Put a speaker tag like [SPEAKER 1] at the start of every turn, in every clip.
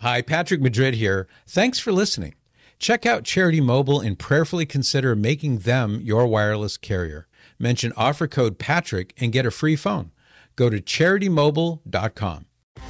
[SPEAKER 1] Hi, Patrick Madrid here. Thanks for listening. Check out Charity Mobile and prayerfully consider making them your wireless carrier. Mention offer code Patrick and get a free phone. Go to CharityMobile.com.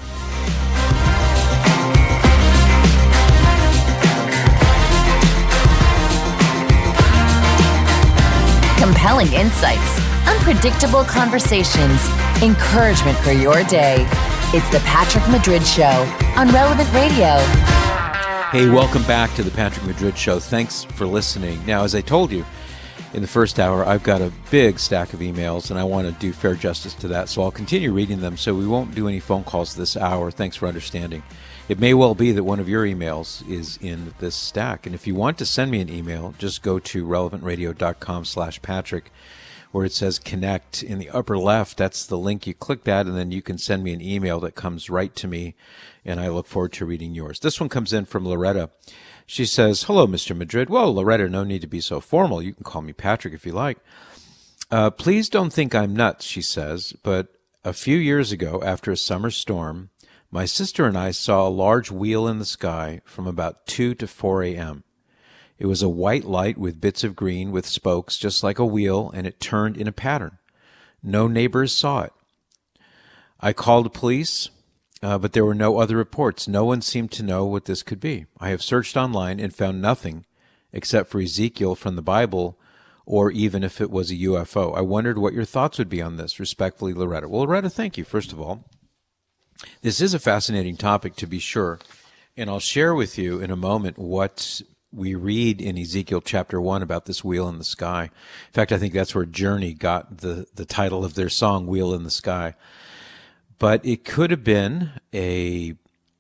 [SPEAKER 2] Compelling insights, unpredictable conversations, encouragement for your day. It's the Patrick Madrid Show on Relevant Radio.
[SPEAKER 1] Hey, welcome back to the Patrick Madrid Show. Thanks for listening. Now, as I told you in the first hour, I've got a big stack of emails, and I want to do fair justice to that, so I'll continue reading them, so we won't do any phone calls this hour. Thanks for understanding. It may well be that one of your emails is in this stack, and if you want to send me an email, just go to relevantradio.com/Patrick, where it says connect in the upper left. That's the link. You click that, and then you can send me an email that comes right to me, and I look forward to reading yours. This one comes in from Loretta. She says, hello, Mr. Madrid. Well, Loretta, no need to be so formal. You can call me Patrick if you like. Please don't think I'm nuts, she says, but a few years ago, after a summer storm, my sister and I saw a large wheel in the sky from about 2 to 4 a.m. It was a white light with bits of green with spokes, just like a wheel, and it turned in a pattern. No neighbors saw it. I called the police, but there were no other reports. No one seemed to know what this could be. I have searched online and found nothing except for Ezekiel from the Bible, or even if it was a UFO. I wondered what your thoughts would be on this. Respectfully, Loretta. Well, Loretta, thank you, first of all. This is a fascinating topic, to be sure, and I'll share with you in a moment what we read in Ezekiel chapter 1 about this wheel in the sky. In fact, I think that's where Journey got the title of their song, Wheel in the Sky. But it could have been a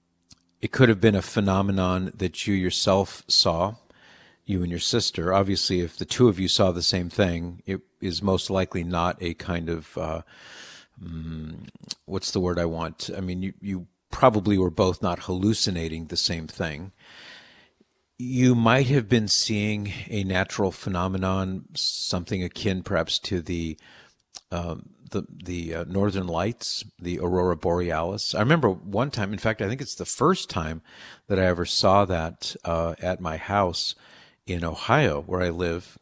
[SPEAKER 1] phenomenon that you yourself saw, you and your sister. Obviously, if the two of you saw the same thing, it is most likely not a kind of, what's the word I want? I mean, you probably were both not hallucinating the same thing. You might have been seeing a natural phenomenon, something akin perhaps to the Northern Lights, the Aurora Borealis. I remember one time, in fact, I think it's the first time that I ever saw that at my house in Ohio, where I live.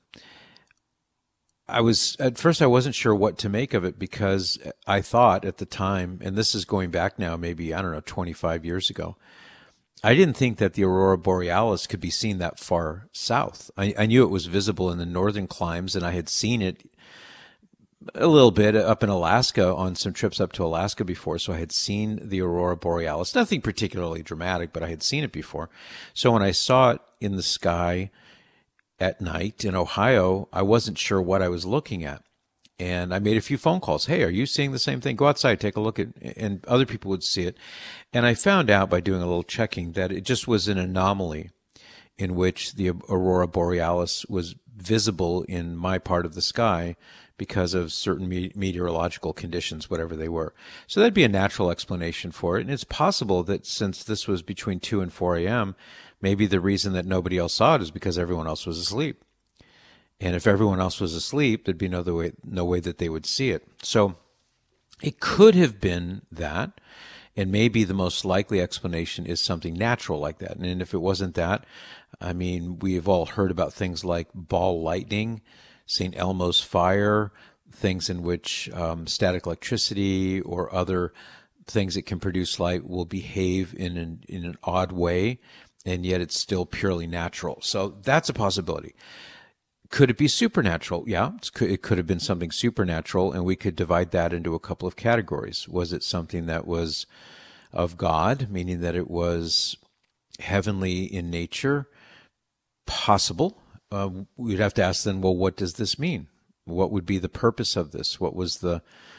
[SPEAKER 1] At first I wasn't sure what to make of it, because I thought at the time, and this is going back now maybe, 25 years ago, I didn't think that the Aurora Borealis could be seen that far south. I knew it was visible in the northern climes, and I had seen it a little bit up in Alaska on some trips up to Alaska before, so I had seen the Aurora Borealis. Nothing particularly dramatic, but I had seen it before. So when I saw it in the sky at night in Ohio, I wasn't sure what I was looking at. And I made a few phone calls. Hey, are you seeing the same thing? Go outside, take a look at, and other people would see it. And I found out by doing a little checking that it just was an anomaly in which the Aurora Borealis was visible in my part of the sky because of certain meteorological conditions, whatever they were. So that'd be a natural explanation for it. And it's possible that since this was between 2 and 4 a.m., maybe the reason that nobody else saw it is because everyone else was asleep. And if everyone else was asleep, there'd be no way that they would see it. So it could have been that, and maybe the most likely explanation is something natural like that. And if it wasn't that, I mean, we've all heard about things like ball lightning, St. Elmo's fire, things in which static electricity or other things that can produce light will behave in an odd way, and yet it's still purely natural. So that's a possibility. Could it be supernatural? Yeah, it could have been something supernatural, and we could divide that into a couple of categories. Was it something that was of God, meaning that it was heavenly in nature? Possible. We'd have to ask then, well, what does this mean? What would be the purpose of this? What was the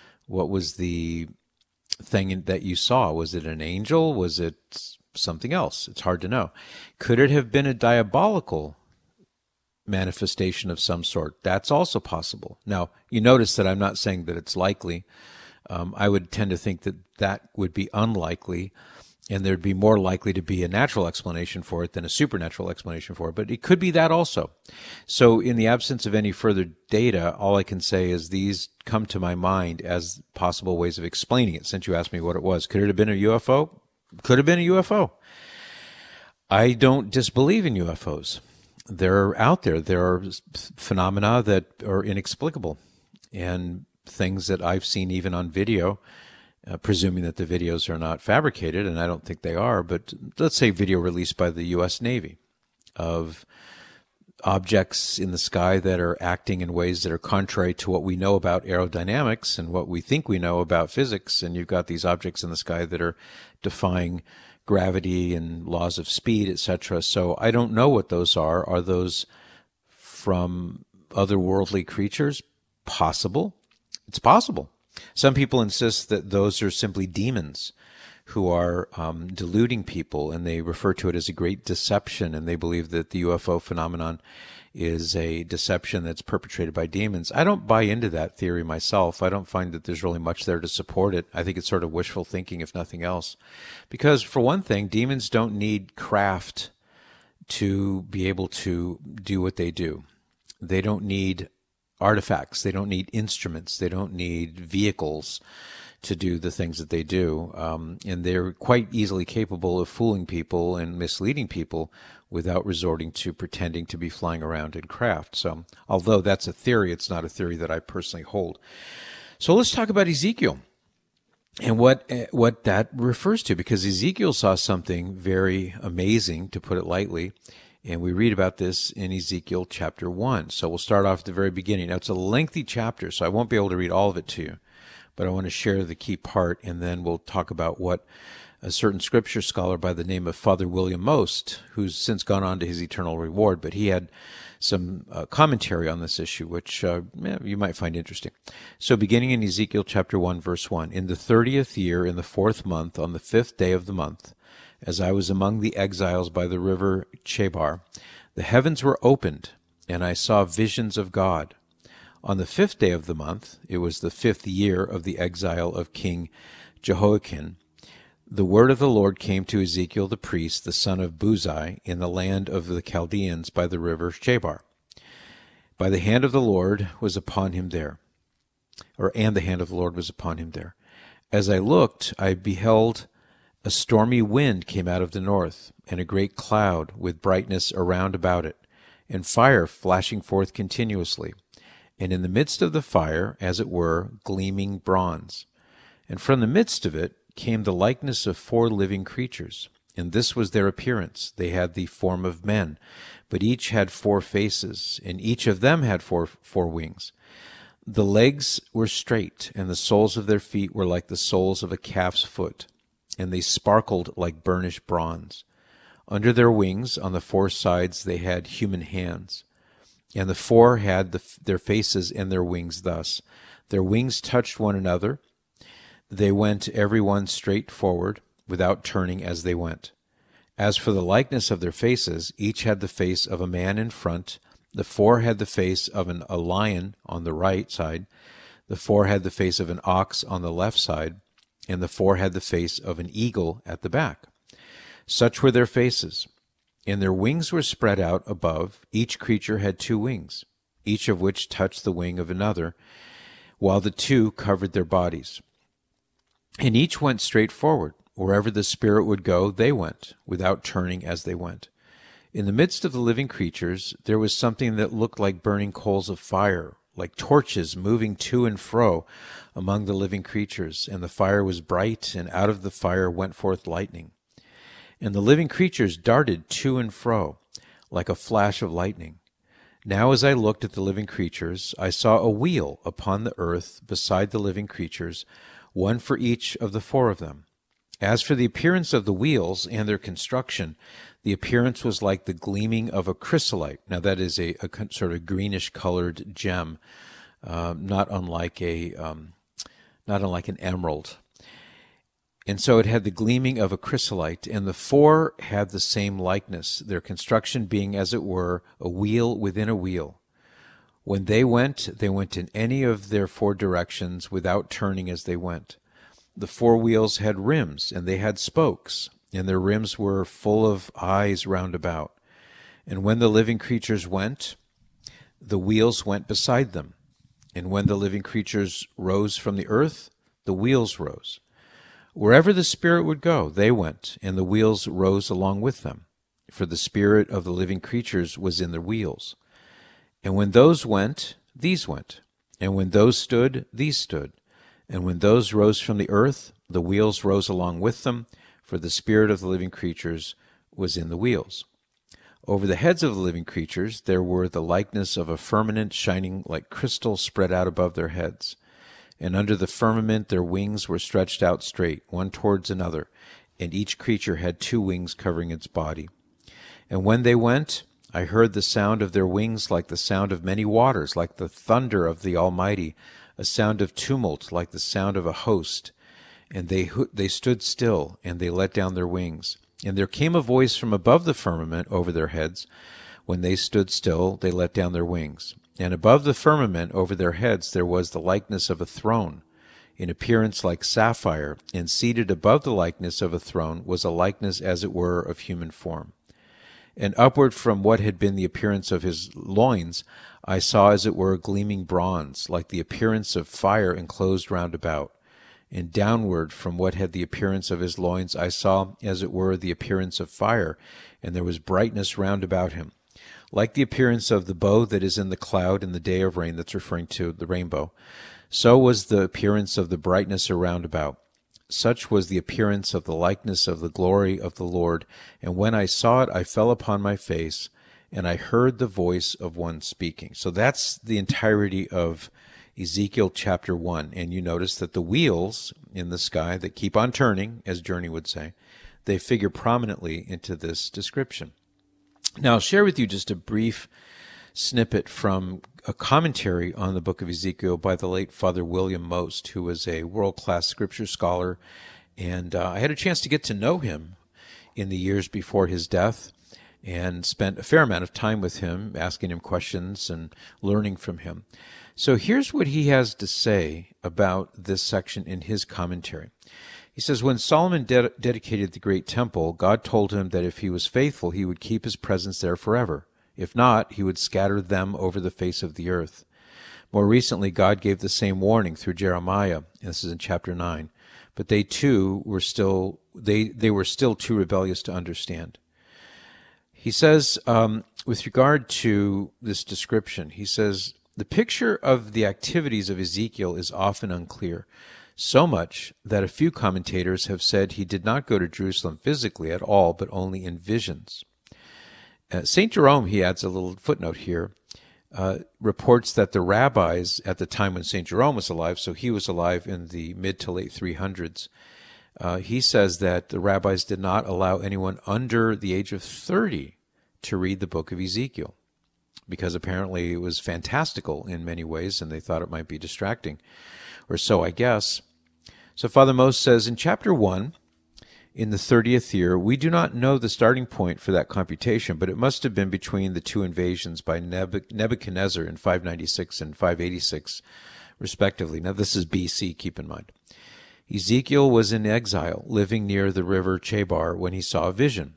[SPEAKER 1] thing that you saw? Was it an angel? Was it something else? It's hard to know. Could it have been a diabolical manifestation of some sort? That's also possible. Now, you notice that I'm not saying that it's likely. I would tend to think that would be unlikely, and there'd be more likely to be a natural explanation for it than a supernatural explanation for it. But it could be that also. So in the absence of any further data, all I can say is these come to my mind as possible ways of explaining it, since you asked me what it was. Could it have been a UFO? Could have been a UFO. I don't disbelieve in UFOs. They're out there. There are phenomena that are inexplicable and things that I've seen even on video, presuming that the videos are not fabricated, and I don't think they are, but let's say video released by the U.S. Navy of objects in the sky that are acting in ways that are contrary to what we know about aerodynamics and what we think we know about physics. And you've got these objects in the sky that are defying gravity and laws of speed, etc. So I don't know what those are. Are those from otherworldly creatures? Possible. It's possible. Some people insist that those are simply demons who are deluding people, and they refer to it as a great deception, and they believe that the UFO phenomenon is a deception that's perpetrated by demons. I don't buy into that theory myself. I don't find that there's really much there to support it. I think it's sort of wishful thinking, if nothing else. Because, for one thing, demons don't need craft to be able to do what they do. They don't need artifacts. They don't need instruments. They don't need vehicles to do the things that they do. And they're quite easily capable of fooling people and misleading people without resorting to pretending to be flying around in craft. So although that's a theory, it's not a theory that I personally hold. So let's talk about Ezekiel and what that refers to, because Ezekiel saw something very amazing, to put it lightly. And we read about this in Ezekiel chapter 1. So we'll start off at the very beginning. Now, it's a lengthy chapter, so I won't be able to read all of it to you, but I want to share the key part, and then we'll talk about what a certain scripture scholar by the name of Father William Most, who's since gone on to his eternal reward, but he had some commentary on this issue, which you might find interesting. So beginning in Ezekiel chapter 1, verse 1, in the 30th year, in the 4th month, on the 5th day of the month, as I was among the exiles by the river Chebar, the heavens were opened, and I saw visions of God. On the 5th day of the month, it was the 5th year of the exile of King Jehoiakim, the word of the Lord came to Ezekiel the priest, the son of Buzi, in the land of the Chaldeans by the river Chebar. By the hand of the Lord was upon him there, and the hand of the Lord was upon him there. As I looked, I beheld a stormy wind came out of the north, and a great cloud with brightness around about it, and fire flashing forth continuously, and in the midst of the fire, as it were, gleaming bronze. And from the midst of it came the likeness of 4 living creatures, and this was their appearance. They had the form of men, but each had 4 faces, and each of them had four wings. The legs were straight, and the soles of their feet were like the soles of a calf's foot, and they sparkled like burnished bronze. Under their wings, on the 4 sides, they had human hands. And the 4 had their faces and their wings thus. Their wings touched one another. They went every one straight forward, without turning as they went. As for the likeness of their faces, each had the face of a man in front. The 4 had the face of a lion on the right side. The 4 had the face of an ox on the left side. And the 4 had the face of an eagle at the back. Such were their faces. And their wings were spread out above. Each creature had 2 wings, each of which touched the wing of another, while the 2 covered their bodies. And each went straight forward. Wherever the Spirit would go, they went, without turning as they went. In the midst of the living creatures, there was something that looked like burning coals of fire, like torches moving to and fro among the living creatures. And the fire was bright, and out of the fire went forth lightning. And the living creatures darted to and fro, like a flash of lightning. Now as I looked at the living creatures, I saw a wheel upon the earth beside the living creatures, one for each of the 4 of them. As for the appearance of the wheels and their construction, the appearance was like the gleaming of a chrysolite. Now that is a sort of greenish-colored gem, not unlike an emerald. And so it had the gleaming of a chrysolite, and the 4 had the same likeness, their construction being, as it were, a wheel within a wheel. When they went in any of their 4 directions without turning as they went. The 4 wheels had rims, and they had spokes, and their rims were full of eyes round about. And when the living creatures went, the wheels went beside them. And when the living creatures rose from the earth, the wheels rose. Wherever the Spirit would go, they went, and the wheels rose along with them. for the spirit of the living creatures was in their wheels. And when those went, these went. And when those stood, these stood. And when those rose from the earth, the wheels rose along with them, for the spirit of the living creatures was in the wheels. Over the heads of the living creatures there were the likeness of a firmament shining like crystal spread out above their heads. And under the firmament their wings were stretched out straight, one towards another, and each creature had 2 wings covering its body. And when they went, I heard the sound of their wings like the sound of many waters, like the thunder of the Almighty, a sound of tumult, like the sound of a host. And they stood still, and they let down their wings. And there came a voice from above the firmament over their heads. When they stood still, they let down their wings. And above the firmament over their heads there was the likeness of a throne, in appearance like sapphire, and seated above the likeness of a throne was a likeness as it were of human form. And upward from what had been the appearance of his loins, I saw as it were gleaming bronze, like the appearance of fire enclosed round about. And downward from what had the appearance of his loins, I saw as it were the appearance of fire, and there was brightness round about him, like the appearance of the bow that is in the cloud in the day of rain. That's referring to the rainbow. So was the appearance of the brightness around about. Such was the appearance of the likeness of the glory of the Lord. And when I saw it, I fell upon my face, and I heard the voice of one speaking. So that's the entirety of Ezekiel chapter 1. And you notice that the wheels in the sky that keep on turning, as Journey would say, they figure prominently into this description. Now, I'll share with you just a brief snippet from a commentary on the book of Ezekiel by the late Father William Most, who was a world-class scripture scholar, and I had a chance to get to know him in the years before his death and spent a fair amount of time with him, asking him questions and learning from him. So here's what he has to say about this section in his commentary. He says, when Solomon dedicated the great temple, God told him that if he was faithful, he would keep his presence there forever. If not, he would scatter them over the face of the earth. More recently, God gave the same warning through Jeremiah, and this is in chapter 9. But they too were still too rebellious to understand. He says, with regard to this description, he says, the picture of the activities of Ezekiel is often unclear, so much that a few commentators have said he did not go to Jerusalem physically at all, but only in visions. St. Jerome, he adds a little footnote here, reports that the rabbis at the time when St. Jerome was alive, so he was alive in the mid to late 300s, he says that the rabbis did not allow anyone under the age of 30 to read the book of Ezekiel, because apparently it was fantastical in many ways, and they thought it might be distracting, or so I guess. So Father Most says, in chapter 1, in the 30th year, we do not know the starting point for that computation, but it must have been between the 2 invasions by Nebuchadnezzar in 596 and 586, respectively. Now, this is BC, keep in mind. Ezekiel was in exile, living near the river Chebar, when he saw a vision.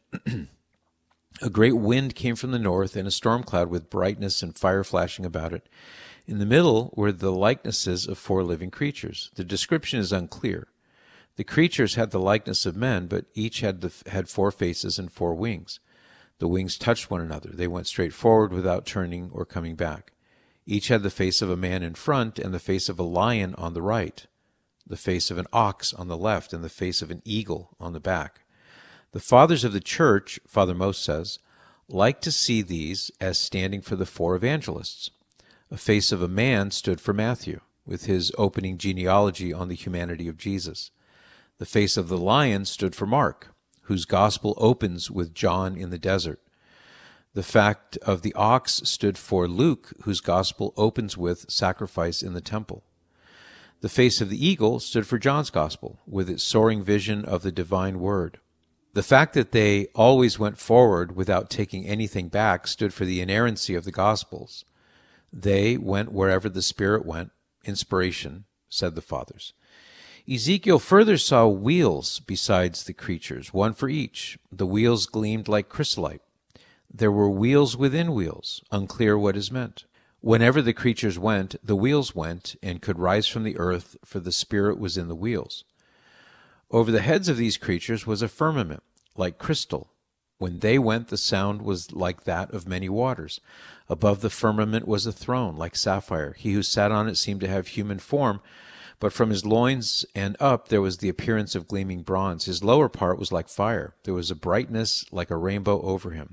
[SPEAKER 1] A great wind came from the north, and a storm cloud with brightness and fire flashing about it. In the middle were the likenesses of 4 living creatures. The description is unclear. The creatures had the likeness of men, but each had 4 faces and 4 wings. The wings touched one another. They went straight forward without turning or coming back. Each had the face of a man in front and the face of a lion on the right, the face of an ox on the left, and the face of an eagle on the back. The fathers of the church, Father Most says, like to see these as standing for the 4 evangelists. A face of a man stood for Matthew, with his opening genealogy on the humanity of Jesus. The face of the lion stood for Mark, whose gospel opens with John in the desert. The fact of the ox stood for Luke, whose gospel opens with sacrifice in the temple. The face of the eagle stood for John's gospel, with its soaring vision of the divine word. The fact that they always went forward without taking anything back stood for the inerrancy of the gospels. They went wherever the Spirit went, inspiration, said the fathers. Ezekiel further saw wheels besides the creatures, one for each. The wheels gleamed like chrysolite. There were wheels within wheels, unclear what is meant. Whenever the creatures went, the wheels went and could rise from the earth, for the Spirit was in the wheels. Over the heads of these creatures was a firmament, like crystal, When they went, the sound was like that of many waters. Above the firmament was a throne, like sapphire. He who sat on it seemed to have human form, but from his loins and up there was the appearance of gleaming bronze. His lower part was like fire. There was a brightness like a rainbow over him.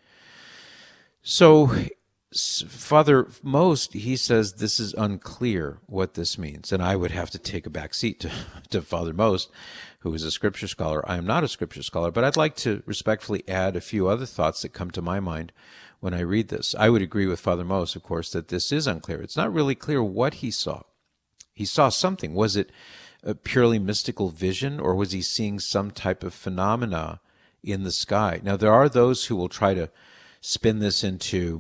[SPEAKER 1] So Father Most, he says this is unclear what this means. And I would have to take a back seat to Father Most, who is a scripture scholar. I am not a scripture scholar, but I'd like to respectfully add a few other thoughts that come to my mind when I read this. I would agree with Father Most, of course, that this is unclear. It's not really clear what he saw. He saw something. Was it a purely mystical vision, or was he seeing some type of phenomena in the sky? Now, there are those who will try to spin this into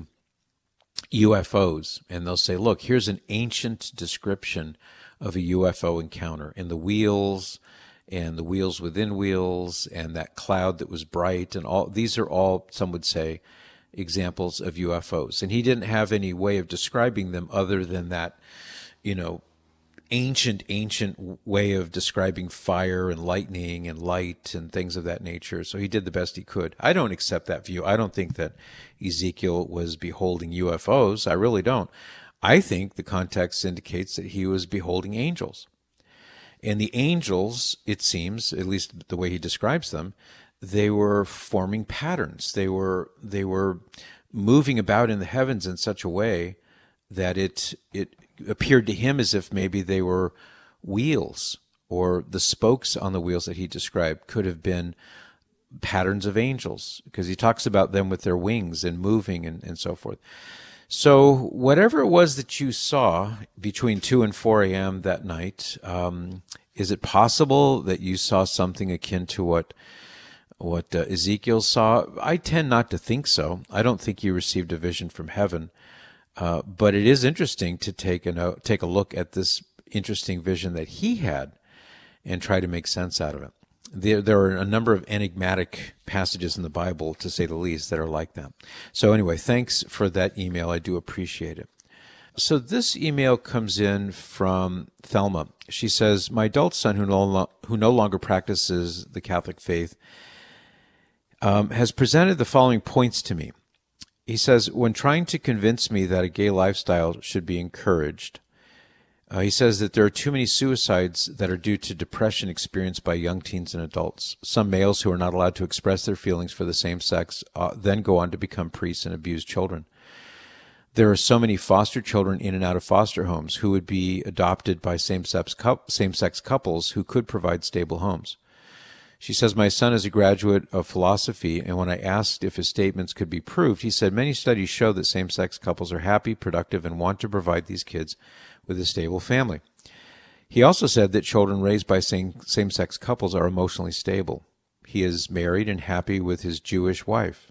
[SPEAKER 1] UFOs, and they'll say, look, here's an ancient description of a UFO encounter, and the wheels within wheels, and that cloud that was bright, and all these are all, some would say, examples of UFOs. And he didn't have any way of describing them other than that, ancient way of describing fire and lightning and light and things of that nature. So he did the best he could. I don't accept that view. I don't think that Ezekiel was beholding UFOs. I really don't. I think the context indicates that he was beholding angels. And the angels, it seems, at least the way he describes them, they were forming patterns. They were moving about in the heavens in such a way that it appeared to him as if maybe they were wheels, or the spokes on the wheels that he described could have been patterns of angels, because he talks about them with their wings and moving and so forth. So whatever it was that you saw between 2 and 4 a.m. that night, is it possible that you saw something akin to what Ezekiel saw? I tend not to think so. I don't think he received a vision from heaven. But it is interesting to take a look at this interesting vision that he had and try to make sense out of it. There are a number of enigmatic passages in the Bible, to say the least, that are like that. So anyway, thanks for that email. I do appreciate it. So this email comes in from Thelma. She says, my adult son, who no longer practices the Catholic faith, has presented the following points to me. He says, when trying to convince me that a gay lifestyle should be encouraged, he says that there are too many suicides that are due to depression experienced by young teens and adults. Some males who are not allowed to express their feelings for the same sex then go on to become priests and abuse children. There are so many foster children in and out of foster homes who would be adopted by same-sex couples who could provide stable homes. She says, my son is a graduate of philosophy, and when I asked if his statements could be proved, he said many studies show that same-sex couples are happy, productive, and want to provide these kids with a stable family. He also said that children raised by same-sex couples are emotionally stable. He is married and happy with his Jewish wife.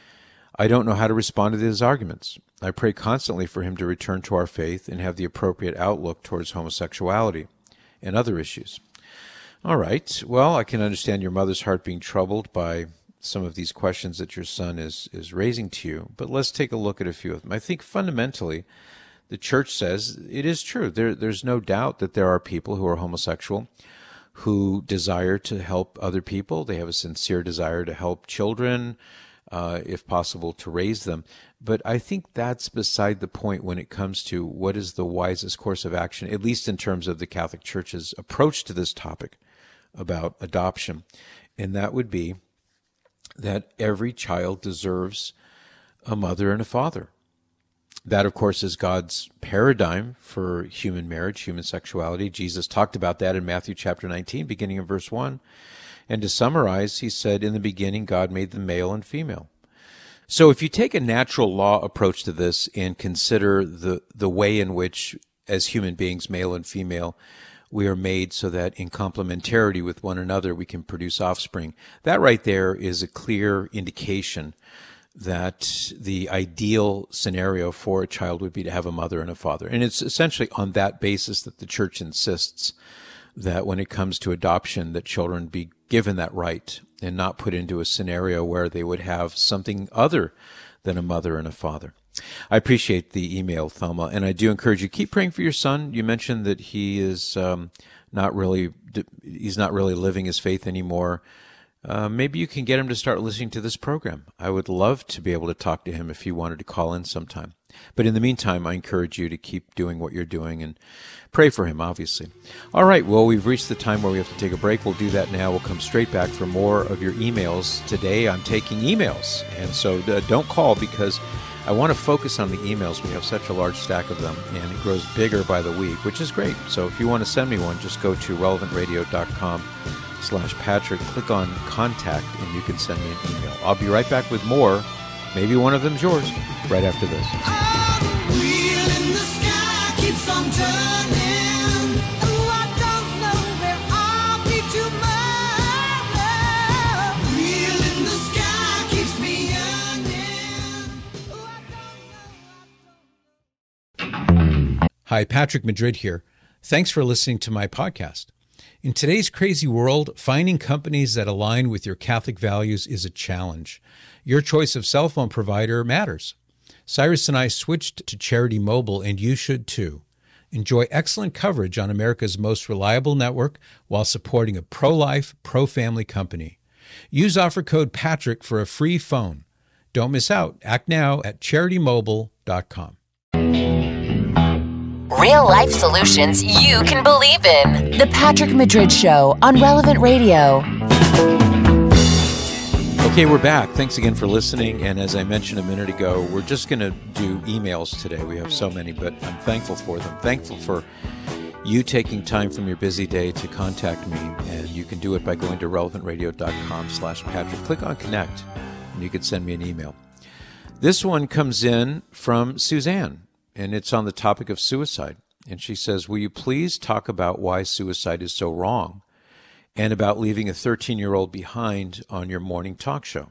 [SPEAKER 1] I don't know how to respond to his arguments. I pray constantly for him to return to our faith and have the appropriate outlook towards homosexuality and other issues. All right. Well, I can understand your mother's heart being troubled by some of these questions that your son is raising to you, but let's take a look at a few of them. I think fundamentally, the church says it is true. There's no doubt that there are people who are homosexual who desire to help other people. They have a sincere desire to help children, if possible, to raise them. But I think that's beside the point when it comes to what is the wisest course of action, at least in terms of the Catholic Church's approach to this topic about adoption. And that would be that every child deserves a mother and a father. That, of course, is God's paradigm for human marriage, human sexuality. Jesus talked about that in Matthew chapter 19, beginning in verse 1. And to summarize, he said, in the beginning, God made them male and female. So if you take a natural law approach to this and consider the way in which, as human beings, male and female, we are made so that in complementarity with one another, we can produce offspring. That right there is a clear indication that the ideal scenario for a child would be to have a mother and a father. And it's essentially on that basis that the church insists that when it comes to adoption, that children be given that right and not put into a scenario where they would have something other than a mother and a father. I appreciate the email, Thelma, and I do encourage you, keep praying for your son. You mentioned that he is not really living his faith anymore. maybe you can get him to start listening to this program. I would love to be able to talk to him if you wanted to call in sometime. But in the meantime, I encourage you to keep doing what you're doing and pray for him, obviously. All right, well, we've reached the time where we have to take a break. We'll do that now. We'll come straight back for more of your emails. Today, I'm taking emails. And so don't call, because I want to focus on the emails. We have such a large stack of them, and it grows bigger by the week, which is great. So if you want to send me one, just go to relevantradio.com/Patrick, click on contact, and you can send me an email. I'll be right back with more. Maybe one of them's yours right after this.
[SPEAKER 3] Wheel in the sky keeps on turning. Oh, I don't know where I'll be tomorrow. Wheel in the sky keeps me yearning. Oh, I don't know.
[SPEAKER 4] Hi, Patrick Madrid here. Thanks for listening to my podcast. In today's crazy world, finding companies that align with your Catholic values is a challenge. Your choice of cell phone provider matters. Cyrus and I switched to Charity Mobile, and you should too. Enjoy excellent coverage on America's most reliable network while supporting a pro-life, pro-family company. Use offer code PATRICK for a free phone. Don't miss out. Act now at CharityMobile.com.
[SPEAKER 2] Real life solutions you can believe in. The Patrick Madrid Show on Relevant Radio.
[SPEAKER 1] Okay, we're back. Thanks again for listening. And as I mentioned a minute ago, we're just going to do emails today. We have so many, but I'm thankful for them. Thankful for you taking time from your busy day to contact me. And you can do it by going to relevantradio.com/Patrick. Click on connect, and you can send me an email. This one comes in from Suzanne, and it's on the topic of suicide. And she says, will you please talk about why suicide is so wrong, and about leaving a 13-year-old behind on your morning talk show?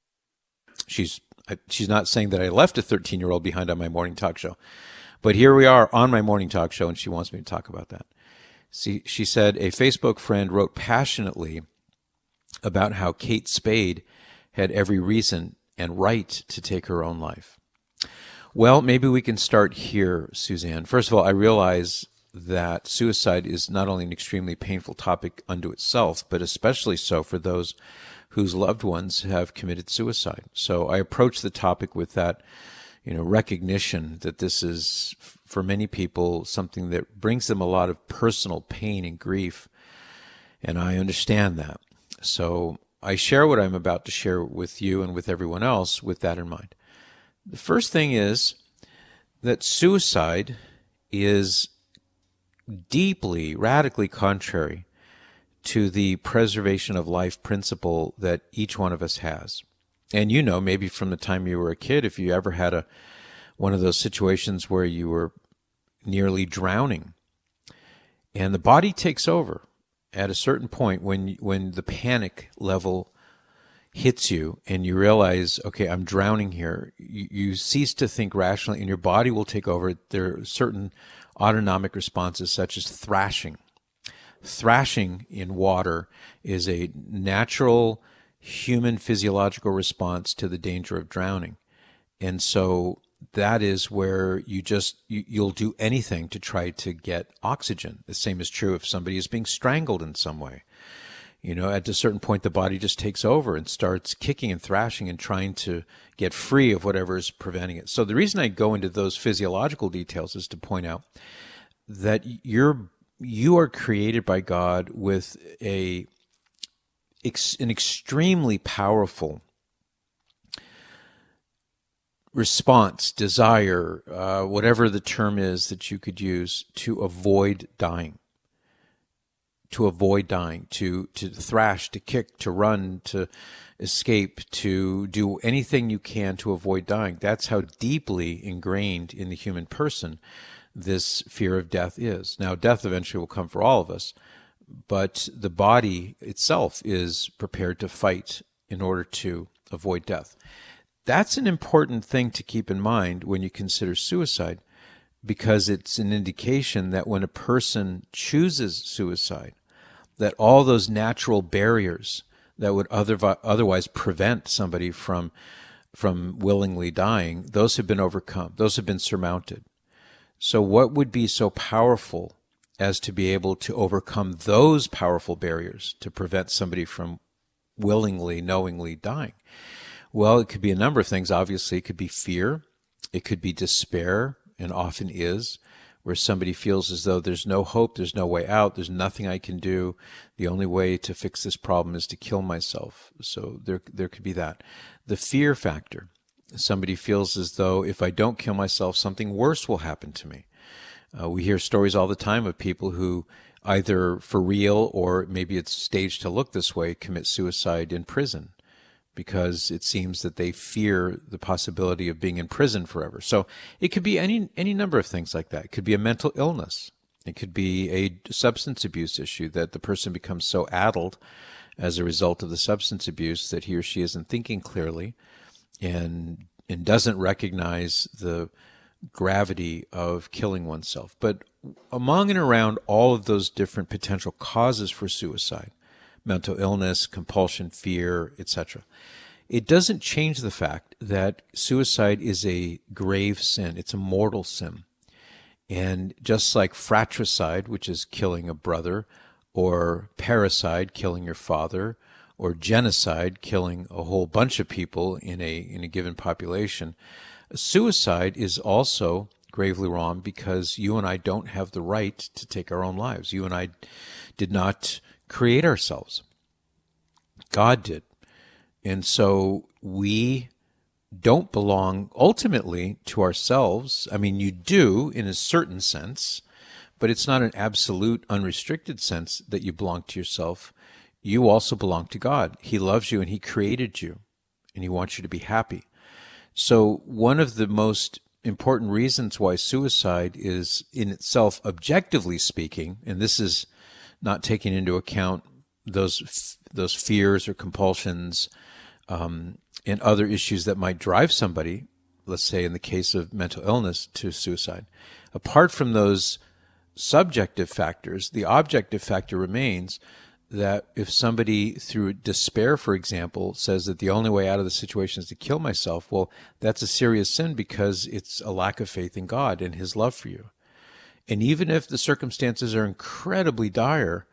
[SPEAKER 1] She's not saying that I left a 13-year-old behind on my morning talk show, but here we are on my morning talk show, and she wants me to talk about that. See, she said a Facebook friend wrote passionately about how Kate Spade had every reason and right to take her own life. Well, maybe we can start here, Suzanne. First of all, I realize that suicide is not only an extremely painful topic unto itself, but especially so for those whose loved ones have committed suicide. So I approach the topic with that, recognition that this is, for many people, something that brings them a lot of personal pain and grief. And I understand that. So I share what I'm about to share with you and with everyone else with that in mind. The first thing is that suicide is deeply, radically contrary to the preservation of life principle that each one of us has. And maybe from the time you were a kid, if you ever had one of those situations where you were nearly drowning, and the body takes over at a certain point when the panic level hits you and you realize, okay, I'm drowning here, you cease to think rationally, and your body will take over. There are certain autonomic responses such as thrashing. Thrashing in water is a natural human physiological response to the danger of drowning. And so that is where you'll do anything to try to get oxygen. The same is true if somebody is being strangled in some way. At a certain point, the body just takes over and starts kicking and thrashing and trying to get free of whatever is preventing it. So the reason I go into those physiological details is to point out that you are created by God with an extremely powerful response, desire, whatever the term is that you could use, to avoid dying. To thrash, to kick, to run, to escape, to do anything you can to avoid dying. That's how deeply ingrained in the human person this fear of death is. Now, death eventually will come for all of us, but the body itself is prepared to fight in order to avoid death. That's an important thing to keep in mind when you consider suicide, because it's an indication that when a person chooses suicide, that all those natural barriers that would otherwise prevent somebody from willingly dying, those have been overcome. Those have been surmounted. So what would be so powerful as to be able to overcome those powerful barriers to prevent somebody from willingly, knowingly dying? Well, it could be a number of things. Obviously, it could be fear. It could be despair, and often is, where somebody feels as though there's no hope, there's no way out, there's nothing I can do. The only way to fix this problem is to kill myself. So there could be that. The fear factor. Somebody feels as though if I don't kill myself, something worse will happen to me. We hear stories all the time of people who either for real or maybe it's staged to look this way, commit suicide in prison because it seems that they fear the possibility of being in prison forever. So it could be any number of things like that. It could be a mental illness. It could be a substance abuse issue that the person becomes so addled as a result of the substance abuse that he or she isn't thinking clearly and doesn't recognize the gravity of killing oneself. But among and around all of those different potential causes for suicide, mental illness, compulsion, fear, etc., it doesn't change the fact that suicide is a grave sin. It's a mortal sin. And just like fratricide, which is killing a brother, or parricide, killing your father, or genocide, killing a whole bunch of people in a given population, suicide is also gravely wrong because you and I don't have the right to take our own lives. You and I did not create ourselves. God did. And so we don't belong ultimately to ourselves. I mean, you do in a certain sense, but it's not an absolute, unrestricted sense that you belong to yourself. You also belong to God. He loves you and He created you, and He wants you to be happy. So one of the most important reasons why suicide is in itself, objectively speaking, and this is not taking into account those fears or compulsions and other issues that might drive somebody, let's say in the case of mental illness, to suicide. Apart from those subjective factors, the objective factor remains that if somebody, through despair, for example, says that the only way out of the situation is to kill myself, well, that's a serious sin because it's a lack of faith in God and His love for you. And even if the circumstances are incredibly dire,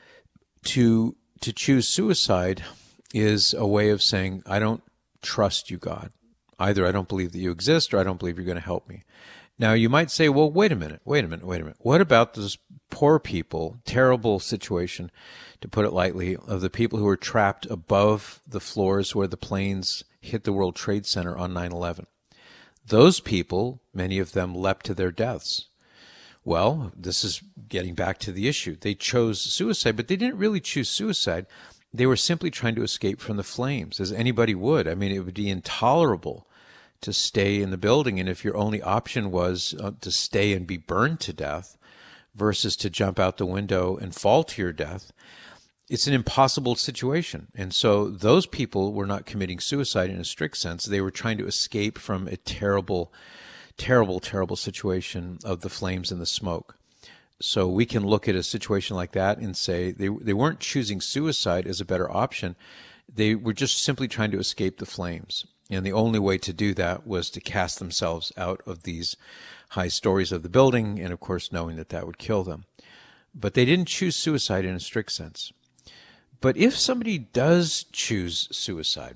[SPEAKER 1] to choose suicide is a way of saying, I don't trust you, God. Either I don't believe that you exist or I don't believe you're going to help me. Now, you might say, well, wait a minute. What about those poor people, terrible situation, to put it lightly, of the people who were trapped above the floors where the planes hit the World Trade Center on 9/11? Those people, many of them leapt to their deaths. Well, this is getting back to the issue. They chose suicide, but they didn't really choose suicide. They were simply trying to escape from the flames, as anybody would. I mean, it would be intolerable to stay in the building, and if your only option was to stay and be burned to death versus to jump out the window and fall to your death, it's an impossible situation. And so those people were not committing suicide in a strict sense. They were trying to escape from a terrible, terrible, terrible situation of the flames and the smoke. So we can look at a situation like that and say they weren't choosing suicide as a better option. They were just simply trying to escape the flames. And the only way to do that was to cast themselves out of these high stories of the building, and of course knowing that that would kill them. But they didn't choose suicide in a strict sense. But if somebody does choose suicide,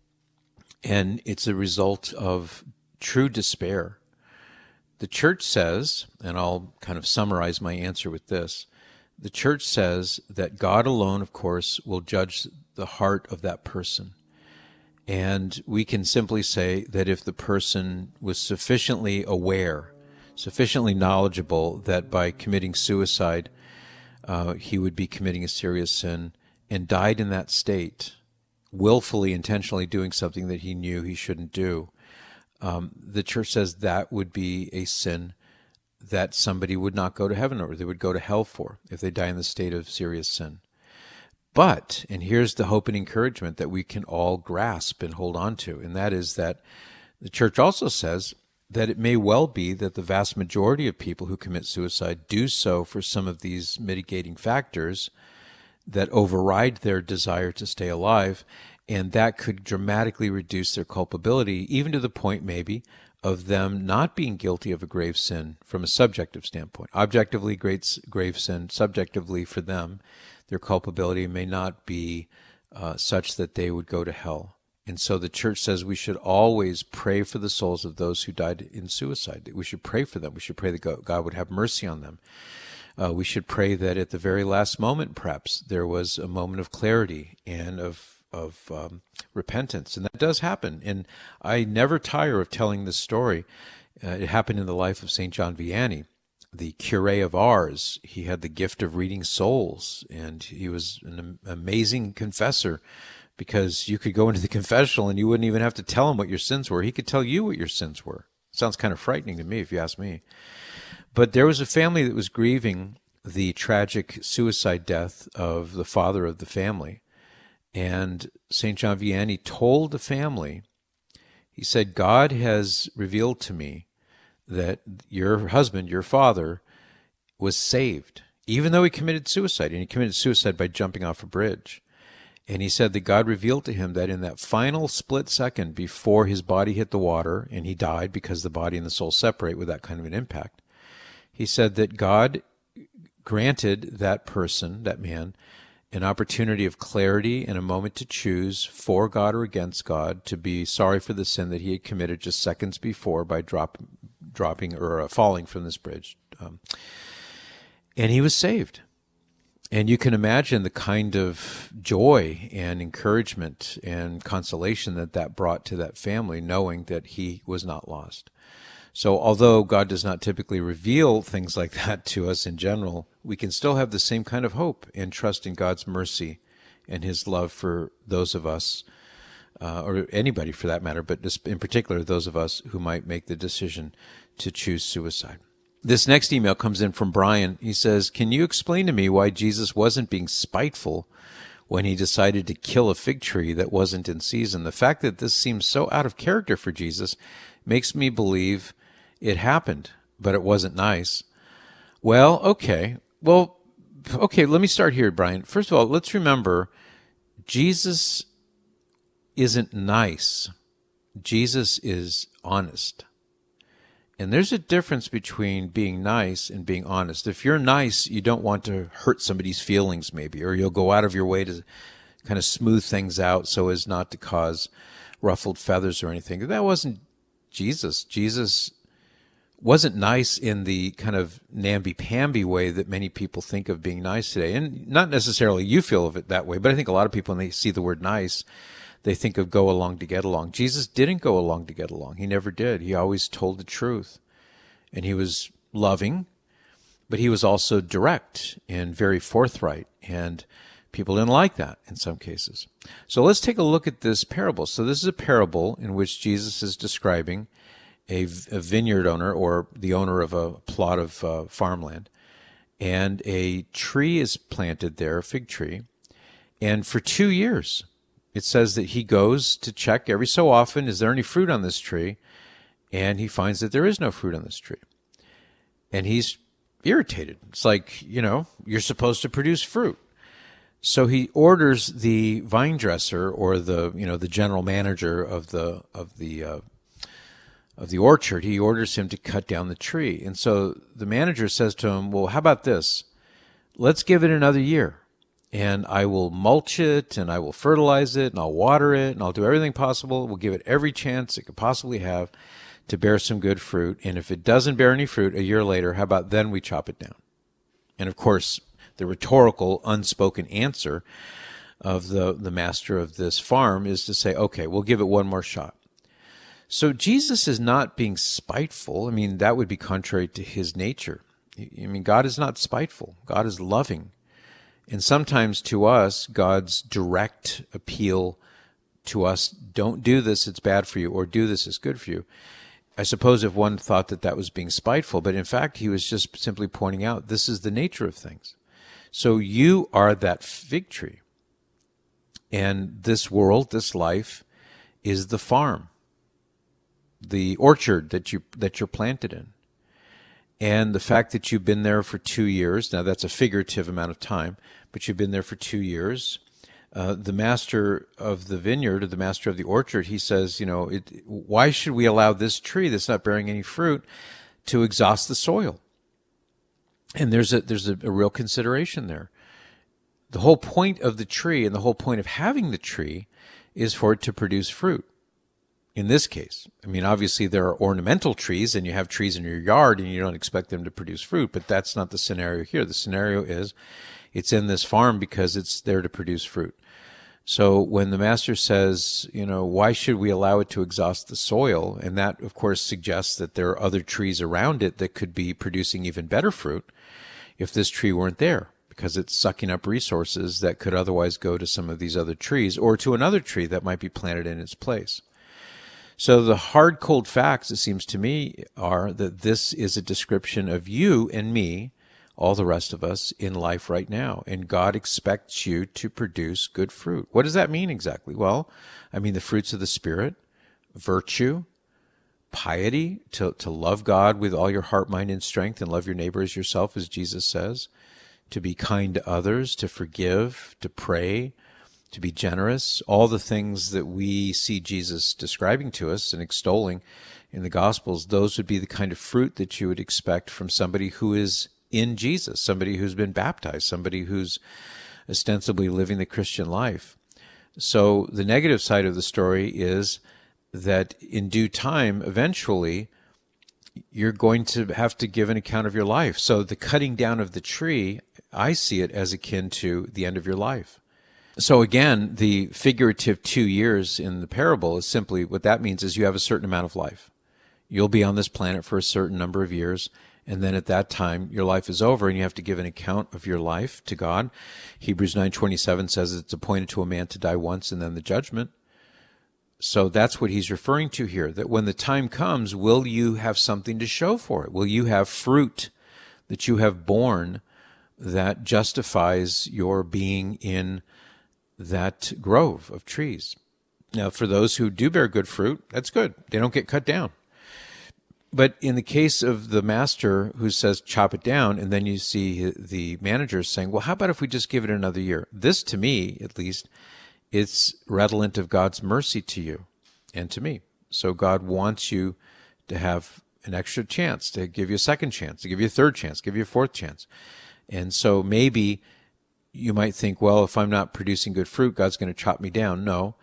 [SPEAKER 1] and it's a result of true despair, the church says, and I'll kind of summarize my answer with this, the church says that God alone, of course, will judge the heart of that person. And we can simply say that if the person was sufficiently aware, sufficiently knowledgeable that by committing suicide, he would be committing a serious sin, and died in that state, willfully, intentionally doing something that he knew he shouldn't do, the church says that would be a sin that somebody would not go to heaven or they would go to hell for if they die in the state of serious sin. But, and here's the hope and encouragement that we can all grasp and hold on to, and that is that the church also says that it may well be that the vast majority of people who commit suicide do so for some of these mitigating factors that override their desire to stay alive, and that could dramatically reduce their culpability, even to the point maybe of them not being guilty of a grave sin from a subjective standpoint. Objectively, grave sin. Subjectively, for them, their culpability may not be such that they would go to hell. And so the church says we should always pray for the souls of those who died in suicide. We should pray for them. We should pray that God would have mercy on them. We should pray that at the very last moment, perhaps, there was a moment of clarity and of repentance. And that does happen. And I never tire of telling this story. It happened in the life of St. John Vianney, the curé of Ars. He had the gift of reading souls, and he was an amazing confessor, because you could go into the confessional and you wouldn't even have to tell him what your sins were. He could tell you what your sins were. Sounds kind of frightening to me, if you ask me. But there was a family that was grieving the tragic suicide death of the father of the family. And St. John Vianney told the family, he said, God has revealed to me that your husband, your father, was saved, even though he committed suicide. And he committed suicide by jumping off a bridge. And he said that God revealed to him that in that final split second before his body hit the water and he died, because the body and the soul separate with that kind of an impact, he said that God granted that person, that man, an opportunity of clarity and a moment to choose for God or against God, to be sorry for the sin that he had committed just seconds before by dropping or falling from this bridge. And he was saved. And you can imagine the kind of joy and encouragement and consolation that that brought to that family, knowing that he was not lost. So although God does not typically reveal things like that to us in general, we can still have the same kind of hope and trust in God's mercy and his love for those of us, or anybody for that matter, but in particular those of us who might make the decision to choose suicide. This next email comes in from Brian. He says, can you explain to me why Jesus wasn't being spiteful when he decided to kill a fig tree that wasn't in season? The fact that this seems so out of character for Jesus makes me believe it happened, but it wasn't nice. Well, okay, let me start here, Brian. First of all, let's remember, Jesus isn't nice. Jesus is honest. And there's a difference between being nice and being honest. If you're nice, you don't want to hurt somebody's feelings, maybe, or you'll go out of your way to kind of smooth things out so as not to cause ruffled feathers or anything. That wasn't Jesus. Jesus wasn't nice in the kind of namby-pamby way that many people think of being nice today. And not necessarily you feel of it that way, but I think a lot of people, when they see the word nice, they think of go along to get along. Jesus didn't go along to get along. He never did. He always told the truth. And he was loving, but he was also direct and very forthright. And people didn't like that in some cases. So let's take a look at this parable. So this is a parable in which Jesus is describing a vineyard owner, or the owner of a plot of farmland. And a tree is planted there, a fig tree. And for 2 years, it says that he goes to check every so often, is there any fruit on this tree? And he finds that there is no fruit on this tree. And he's irritated. It's like, you're supposed to produce fruit. So he orders the vine dresser, or the general manager of the orchard. He orders him to cut down the tree. And so the manager says to him, well, how about this? Let's give it another year. And I will mulch it, and I will fertilize it, and I'll water it, and I'll do everything possible. We'll give it every chance it could possibly have to bear some good fruit. And if it doesn't bear any fruit a year later, how about then we chop it down? And of course, the rhetorical, unspoken answer of the master of this farm is to say, okay, we'll give it one more shot. So Jesus is not being spiteful. I mean, that would be contrary to his nature. I mean, God is not spiteful. God is loving. And sometimes to us, God's direct appeal to us, don't do this, it's bad for you, or do this, it's good for you. I suppose if one thought that that was being spiteful, but in fact, he was just simply pointing out, this is the nature of things. So you are that fig tree. And this world, this life, is the farm, the orchard that you're planted in. And the fact that you've been there for 2 years, now that's a figurative amount of time, but you've been there for 2 years. The master of the vineyard, or the master of the orchard, he says, why should we allow this tree that's not bearing any fruit to exhaust the soil? And there's a real consideration there. The whole point of the tree and the whole point of having the tree is for it to produce fruit. In this case, I mean, obviously there are ornamental trees and you have trees in your yard and you don't expect them to produce fruit, but that's not the scenario here. The scenario is it's in this farm because it's there to produce fruit. So when the master says, why should we allow it to exhaust the soil? And that, of course, suggests that there are other trees around it that could be producing even better fruit if this tree weren't there, because it's sucking up resources that could otherwise go to some of these other trees or to another tree that might be planted in its place. So the hard, cold facts, it seems to me, are that this is a description of you and me, all the rest of us, in life right now. And God expects you to produce good fruit. What does that mean exactly? Well, I mean the fruits of the Spirit, virtue, piety, to love God with all your heart, mind, and strength, and love your neighbor as yourself, as Jesus says, to be kind to others, to forgive, to pray, to be generous, all the things that we see Jesus describing to us and extolling in the Gospels. Those would be the kind of fruit that you would expect from somebody who is in Jesus, somebody who's been baptized, somebody who's ostensibly living the Christian life. So the negative side of the story is that in due time, eventually, you're going to have to give an account of your life. So the cutting down of the tree, I see it as akin to the end of your life. So again, the figurative 2 years in the parable is simply, what that means is you have a certain amount of life. You'll be on this planet for a certain number of years, and then at that time, your life is over, and you have to give an account of your life to God. Hebrews 9:27 says it's appointed to a man to die once and then the judgment. So that's what he's referring to here, that when the time comes, will you have something to show for it? Will you have fruit that you have borne that justifies your being in that grove of trees? Now, for those who do bear good fruit, that's good. They don't get cut down. But in the case of the master who says, chop it down, and then you see the manager saying, well, how about if we just give it another year? This, to me, at least, it's redolent of God's mercy to you and to me. So God wants you to have an extra chance, to give you a second chance, to give you a third chance, give you a fourth chance. And so maybe you might think, well, if I'm not producing good fruit, God's going to chop me down. No,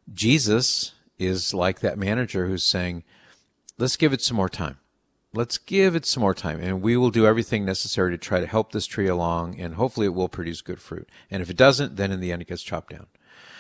[SPEAKER 1] Jesus is like that manager who's saying, let's give it some more time. Let's give it some more time, and we will do everything necessary to try to help this tree along, and hopefully it will produce good fruit. And if it doesn't, then in the end it gets chopped down.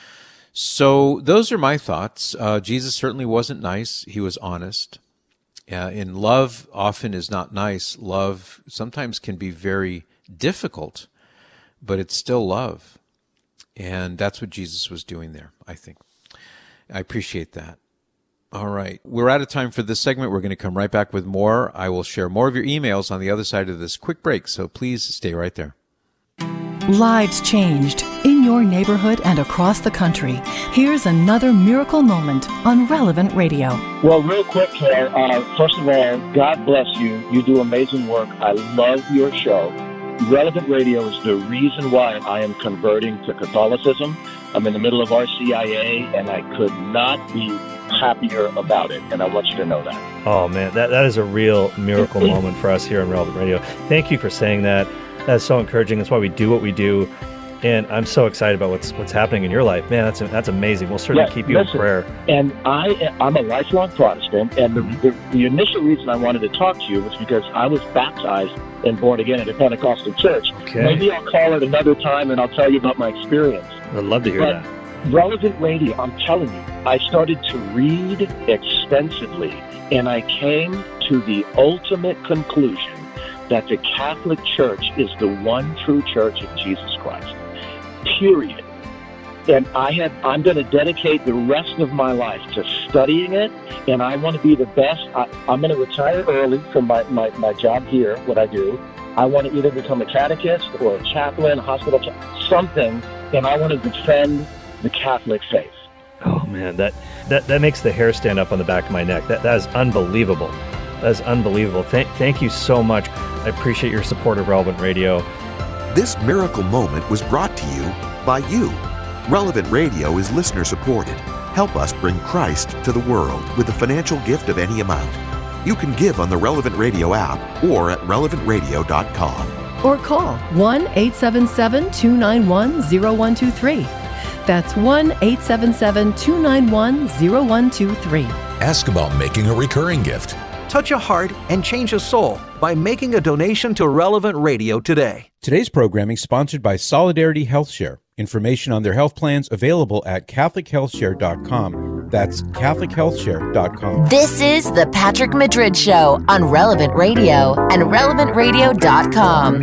[SPEAKER 1] So those are my thoughts. Jesus certainly wasn't nice. He was honest. And love often is not nice. Love sometimes can be very difficult, but it's still love. And that's what Jesus was doing there, I think. I appreciate that. All right. We're out of time for this segment. We're going to come right back with more. I will share more of your emails on the other side of this quick break, so please stay right there.
[SPEAKER 5] Lives changed in your neighborhood and across the country. Here's another miracle moment on Relevant Radio.
[SPEAKER 6] Well, real quick, Claire, first of all, God bless you. You do amazing work. I love your show. Relevant Radio is the reason why I am converting to Catholicism. I'm in the middle of RCIA, and I could not be happier about it, and I want you to know that.
[SPEAKER 7] Oh, man, that is a real miracle moment for us here on Relevant Radio. Thank you for saying that. That's so encouraging. That's why we do what we do, and I'm so excited about what's happening in your life. Man, that's amazing. We'll certainly keep you in prayer.
[SPEAKER 6] And I'm a lifelong Protestant, and the initial reason I wanted to talk to you was because I was baptized and born again at a Pentecostal church.
[SPEAKER 7] Okay.
[SPEAKER 6] Maybe I'll call it another time, and I'll tell you about my experience.
[SPEAKER 7] I'd love to hear that.
[SPEAKER 6] Relevant Radio, I'm telling you, I started to read extensively, and I came to the ultimate conclusion that the Catholic Church is the one true church of Jesus Christ. Period. And I'm going to dedicate the rest of my life to studying it, and I want to be the best. I'm going to retire early from my job here, what I do. I want to either become a catechist or a chaplain, hospital, something, and I want to defend the Catholic faith.
[SPEAKER 7] Oh, man, that makes the hair stand up on the back of my neck. That is unbelievable. That is unbelievable. Thank you so much. I appreciate your support of Relevant Radio.
[SPEAKER 8] This miracle moment was brought to you by you. Relevant Radio is listener supported. Help us bring Christ to the world with a financial gift of any amount. You can give on the Relevant Radio app or at relevantradio.com.
[SPEAKER 5] or call 1-877-291-0123. That's 1-877-291-0123.
[SPEAKER 9] Ask about making a recurring gift.
[SPEAKER 10] Touch a heart and change a soul by making a donation to Relevant Radio today.
[SPEAKER 4] Today's programming sponsored by Solidarity HealthShare. Information on their health plans available at CatholicHealthShare.com. That's CatholicHealthShare.com.
[SPEAKER 2] This is the Patrick Madrid Show on Relevant Radio and RelevantRadio.com.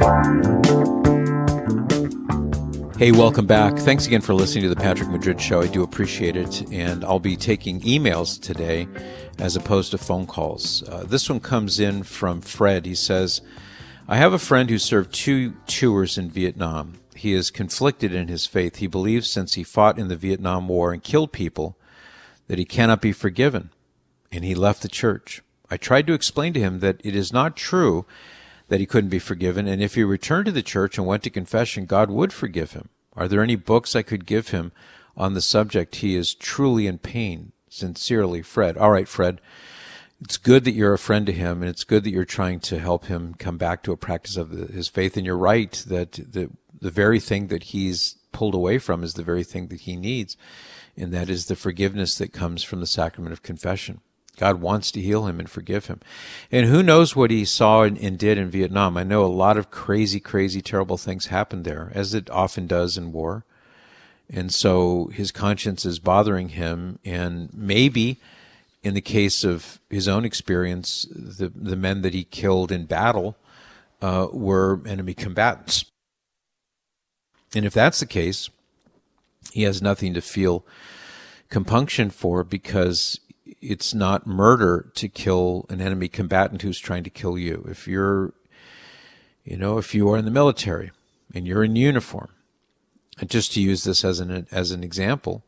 [SPEAKER 1] Hey, welcome back. Thanks again for listening to the Patrick Madrid Show. I do appreciate it, and I'll be taking emails today as opposed to phone calls. This one comes in from Fred. He says, I have a friend who served 2 tours in Vietnam. He is conflicted in his faith. He believes since he fought in the Vietnam War and killed people that he cannot be forgiven, and he left the church. I tried to explain to him that it is not true that he couldn't be forgiven, and if he returned to the church and went to confession, God would forgive him. Are there any books I could give him on the subject? He is truly in pain. Sincerely, Fred. All right, Fred. It's good that you're a friend to him, and it's good that you're trying to help him come back to a practice of his faith. And you're right that the very thing that he's pulled away from is the very thing that he needs, and that is the forgiveness that comes from the sacrament of confession. God wants to heal him and forgive him. And who knows what he saw and did in Vietnam. I know a lot of crazy, terrible things happened there, as it often does in war. And so his conscience is bothering him, and maybe in the case of his own experience, the men that he killed in battle were enemy combatants. And if that's the case, he has nothing to feel compunction for, because it's not murder to kill an enemy combatant who's trying to kill you. If you're, if you are in the military and you're in uniform, and just to use this as an example,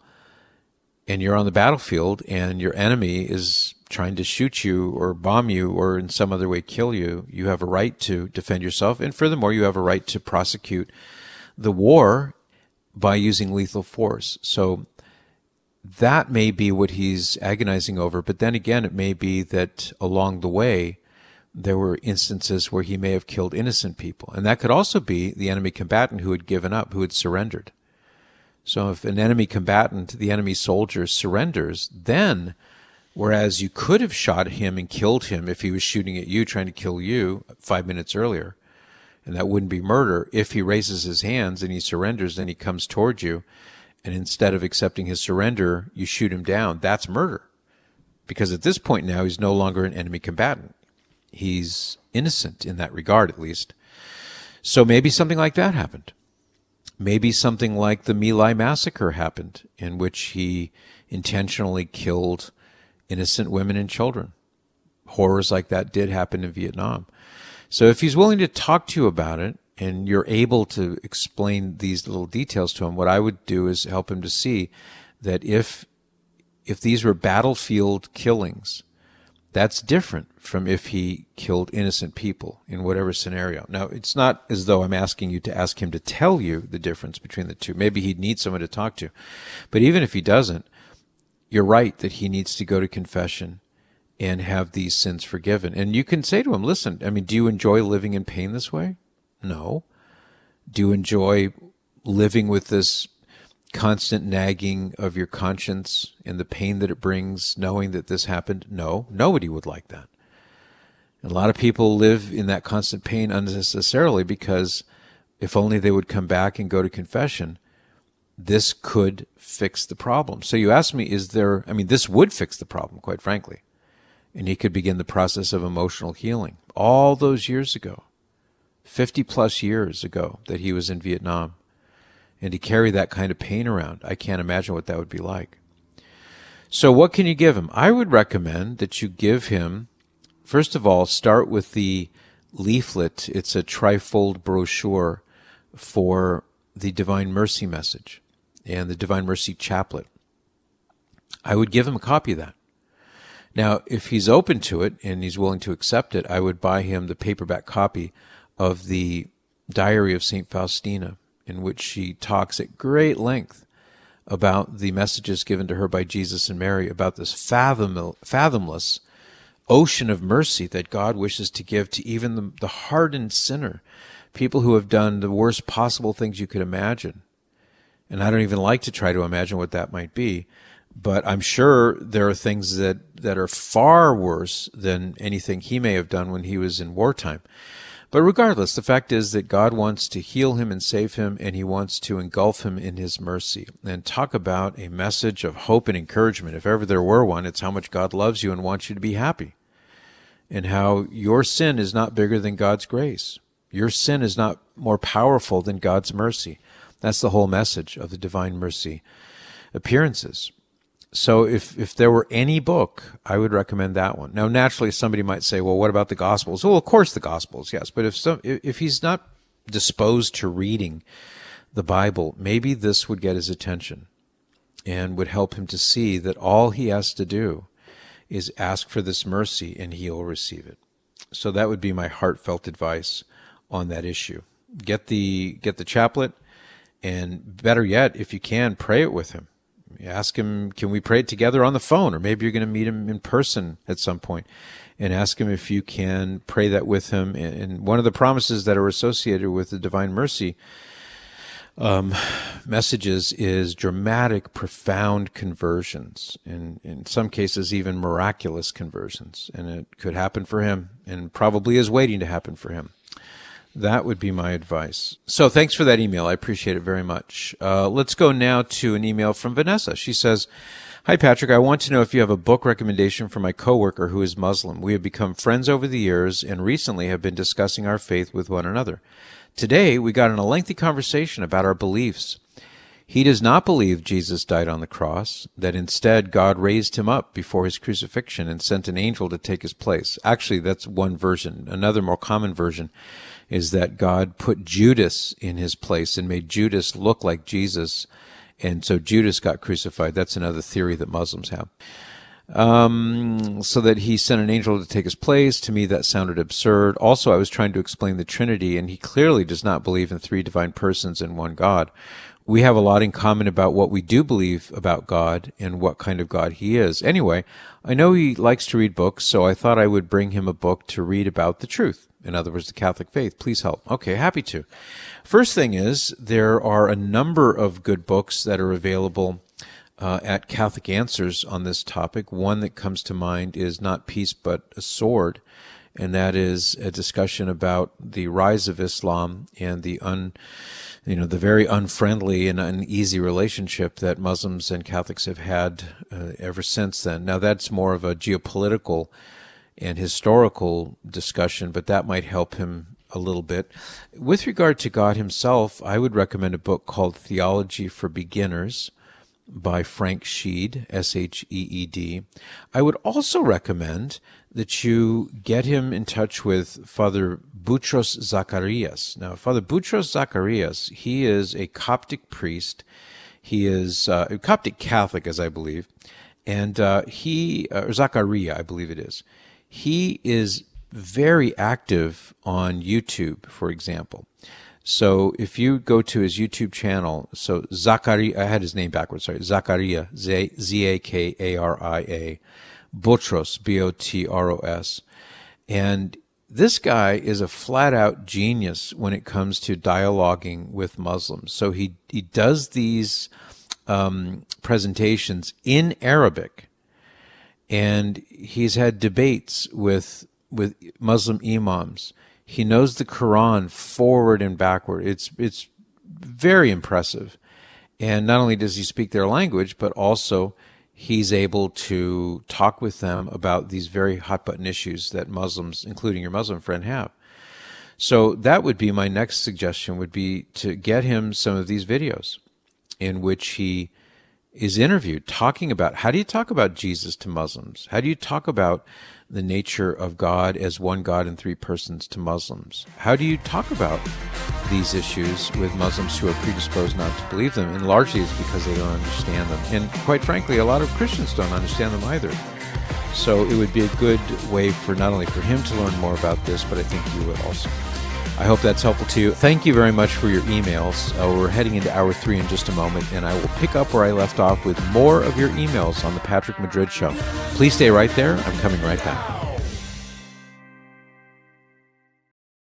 [SPEAKER 1] and you're on the battlefield and your enemy is trying to shoot you or bomb you or in some other way kill you, you have a right to defend yourself. And furthermore, you have a right to prosecute the war by using lethal force. So that may be what he's agonizing over. But then again, it may be that along the way, there were instances where he may have killed innocent people. And that could also be the enemy combatant who had given up, who had surrendered. So if an enemy combatant, the enemy soldier, surrenders, then, whereas you could have shot him and killed him if he was shooting at you, trying to kill you 5 minutes earlier, and that wouldn't be murder. If he raises his hands and he surrenders, then he comes towards you, and instead of accepting his surrender, you shoot him down. That's murder. Because at this point now, he's no longer an enemy combatant. He's innocent in that regard, at least. So maybe something like that happened. Maybe something like the My Lai massacre happened, in which he intentionally killed innocent women and children. Horrors like that did happen in Vietnam. So if he's willing to talk to you about it, and you're able to explain these little details to him, what I would do is help him to see that if these were battlefield killings, that's different from if he killed innocent people in whatever scenario. Now, it's not as though I'm asking you to ask him to tell you the difference between the two. Maybe he'd need someone to talk to. But even if he doesn't, you're right that he needs to go to confession and have these sins forgiven. And you can say to him, listen, do you enjoy living in pain this way? No. Do you enjoy living with this constant nagging of your conscience and the pain that it brings, knowing that this happened? No. Nobody would like that. And a lot of people live in that constant pain unnecessarily, because if only they would come back and go to confession, this could fix the problem. So you ask me, this would fix the problem, quite frankly. And he could begin the process of emotional healing. All those years ago, 50 plus years ago that he was in Vietnam, and to carry that kind of pain around, I can't imagine what that would be like. So what can you give him? I would recommend that you give him, first of all, start with the leaflet. It's a trifold brochure for the Divine Mercy message and the Divine Mercy chaplet. I would give him a copy of that. Now, if he's open to it and he's willing to accept it, I would buy him the paperback copy of the Diary of St. Faustina, in which she talks at great length about the messages given to her by Jesus and Mary, about this fathomless ocean of mercy that God wishes to give to even the hardened sinner, people who have done the worst possible things you could imagine. And I don't even like to try to imagine what that might be. But I'm sure there are things that are far worse than anything he may have done when he was in wartime. But regardless, the fact is that God wants to heal him and save him, and he wants to engulf him in his mercy. And talk about a message of hope and encouragement. If ever there were one, it's how much God loves you and wants you to be happy. And how your sin is not bigger than God's grace. Your sin is not more powerful than God's mercy. That's the whole message of the Divine Mercy appearances. So if there were any book, I would recommend that one. Now, naturally, somebody might say, well, what about the Gospels? Well, of course the Gospels, yes. But if he's not disposed to reading the Bible, maybe this would get his attention and would help him to see that all he has to do is ask for this mercy and he'll receive it. So that would be my heartfelt advice on that issue. Get the chaplet, and better yet, if you can, pray it with him. Ask him, can we pray it together on the phone? Or maybe you're going to meet him in person at some point, and ask him if you can pray that with him. And one of the promises that are associated with the Divine Mercy messages is dramatic, profound conversions, and in some cases even miraculous conversions. And it could happen for him, and probably is waiting to happen for him. That would be my advice. So thanks for that email. I appreciate it very much. Let's go now to an email from Vanessa. She says, "Hi, Patrick. I want to know if you have a book recommendation for my coworker who is Muslim. We have become friends over the years and recently have been discussing our faith with one another. Today, we got in a lengthy conversation about our beliefs. He does not believe Jesus died on the cross, that instead God raised him up before his crucifixion and sent an angel to take his place. Actually, that's one version. Another more common version is that God put Judas in his place and made Judas look like Jesus, and so Judas got crucified. That's another theory that Muslims have. So that he sent an angel to take his place. To me, that sounded absurd. Also, I was trying to explain the Trinity, and he clearly does not believe in three divine persons and one God. We have a lot in common about what we do believe about God and what kind of God he is. Anyway, I know he likes to read books, so I thought I would bring him a book to read about the truth. In other words, the Catholic faith. Please help." Okay, happy to. First thing is, there are a number of good books that are available at Catholic Answers on this topic. One that comes to mind is Not Peace But a Sword, and that is a discussion about the rise of Islam and the very unfriendly and uneasy relationship that Muslims and Catholics have had ever since then. Now, that's more of a geopolitical and historical discussion, but that might help him a little bit. With regard to God himself, I would recommend a book called Theology for Beginners by Frank Sheed, S-H-E-E-D. I would also recommend that you get him in touch with Father Boutros Zacharias. Now, Father Boutros Zacharias, he is a Coptic priest. He is a Coptic Catholic, as I believe, and or Zachariah, I believe it is. He is very active on YouTube, for example. So if you go to his YouTube channel, so Zachariah, I had his name backwards, sorry, Zachariah, Z-A-K-A-R-I-A, Boutros, B-O-T-R-O-S. And this guy is a flat-out genius when it comes to dialoguing with Muslims. So he does these presentations in Arabic, and he's had debates with Muslim imams. He knows the Quran forward and backward. It's very impressive. And not only does he speak their language, but also he's able to talk with them about these very hot-button issues that Muslims, including your Muslim friend, have. So that would be my next suggestion, would be to get him some of these videos in which he is interviewed talking about, how do you talk about Jesus to Muslims? How do you talk about the nature of God as one God in three persons to Muslims? How do you talk about these issues with Muslims who are predisposed not to believe them? And largely it's because they don't understand them. And quite frankly, a lot of Christians don't understand them either. So it would be a good way for not only for him to learn more about this, but I think you would also. I hope that's helpful to you. Thank you very much for your emails. We're heading into hour 3 in just a moment, and I will pick up where I left off with more of your emails on the Patrick Madrid Show. Please stay right there. I'm coming right back.